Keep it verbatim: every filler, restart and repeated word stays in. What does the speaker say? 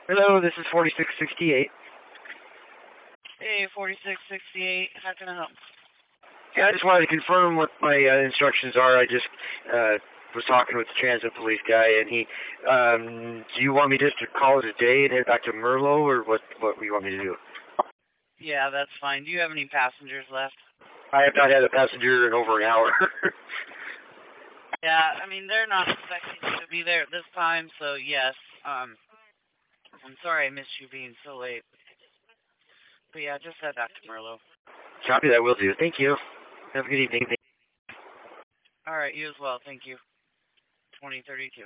Hello, this is forty-six sixty-eight. Hey, forty-six sixty-eight, how can I help? Yeah, I just wanted to confirm what my uh, instructions are. I just uh, was talking with the transit police guy, and he, um, do you want me just to call it a day and head back to Merlot, or what, what do you want me to do? Yeah, that's fine. Do you have any passengers left? I have not had a passenger in over an hour. Yeah, I mean, they're not expecting you to be there at this time, so yes. Um, I'm sorry I missed you being so late. But yeah, just head back to Merlot. Copy that, will do. Thank you. Have a good evening. All right, you as well. Thank you. twenty thirty-two.